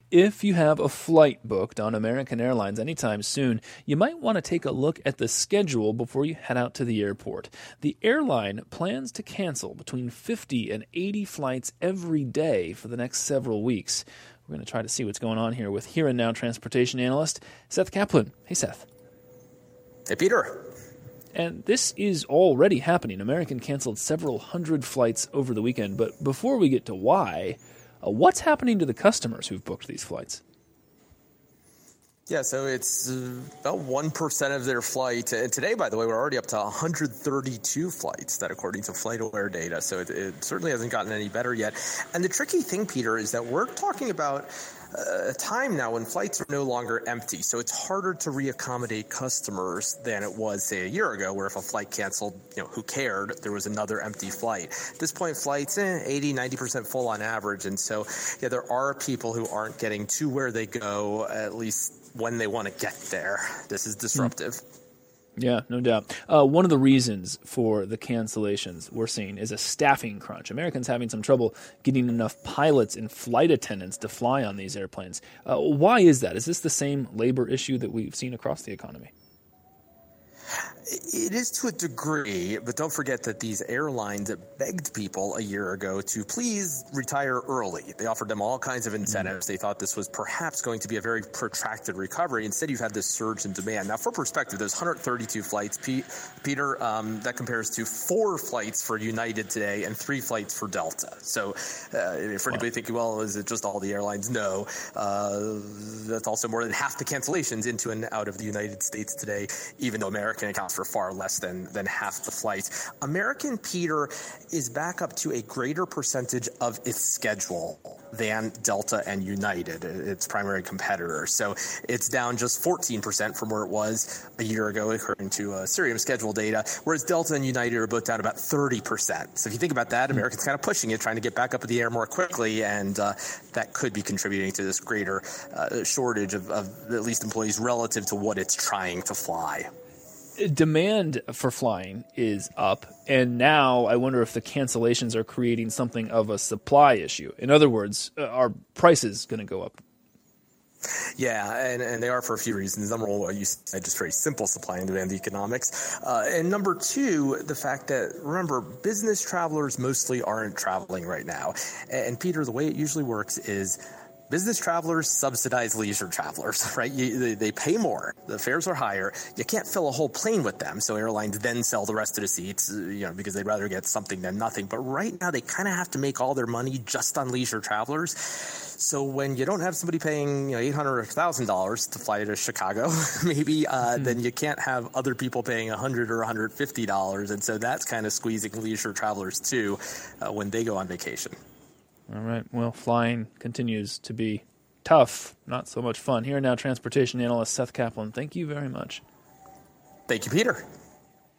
If you have a flight booked on American Airlines anytime soon, you might want to take a look at the schedule before you head out to the airport. The airline plans to cancel between 50 and 80 flights every day for the next several weeks. We're going to try to see what's going on here with Here and Now transportation analyst Seth Kaplan. Hey, Seth. Hey, Peter. And this is already happening. American canceled several hundred flights over the weekend. But before we get to why, what's happening to the customers who've booked these flights? Yeah, so it's about 1% of their flight. And today, by the way, we're already up to 132 flights, that according to FlightAware data. So it certainly hasn't gotten any better yet. And the tricky thing, Peter, is that we're talking about a time now when flights are no longer empty. So it's harder to reaccommodate customers than it was, say, a year ago, where if a flight canceled, who cared? There was another empty flight. At this point, flights, 80, 90% full on average. And so, yeah, there are people who aren't getting to where they go, at least when they want to get there. This is disruptive. Yeah, no doubt. One of the reasons for the cancellations we're seeing is a staffing crunch. Americans having some trouble getting enough pilots and flight attendants to fly on these airplanes. Why is that? Is this the same labor issue that we've seen across the economy? It is to a degree, but don't forget that these airlines begged people a year ago to please retire early. They offered them all kinds of incentives. They thought this was perhaps going to be a very protracted recovery. Instead, you've had this surge in demand. Now, for perspective, there's 132 flights. Peter, that compares to 4 flights for United today and 3 flights for Delta. So for anybody thinking, well, is it just all the airlines? No. That's also more than half the cancellations into and out of the United States today, even though American accounts for far less than half the flights. American, Peter, is back up to a greater percentage of its schedule than Delta and United, its primary competitors. So it's down just 14% from where it was a year ago, according to Cirium schedule data, whereas Delta and United are both down about 30%. So if you think about that, American's kind of pushing it, trying to get back up in the air more quickly, and that could be contributing to this greater shortage of at least employees relative to what it's trying to fly. Demand for flying is up, and now I wonder if the cancellations are creating something of a supply issue. In other words, are prices going to go up? Yeah, and they are for a few reasons. Number one, you said just very simple supply and demand economics. And number two, the fact that, remember, business travelers mostly aren't traveling right now. And Peter, the way it usually works is business travelers subsidize leisure travelers, right? They pay more. The fares are higher. You can't fill a whole plane with them, so airlines then sell the rest of the seats, because they'd rather get something than nothing. But right now, they kind of have to make all their money just on leisure travelers. So when you don't have somebody paying $800 or $1,000 to fly to Chicago, maybe, then you can't have other people paying $100 or $150. And so that's kind of squeezing leisure travelers, too, when they go on vacation. All right. Well, flying continues to be tough, not so much fun. Here and Now transportation analyst Seth Kaplan, thank you very much. Thank you, Peter.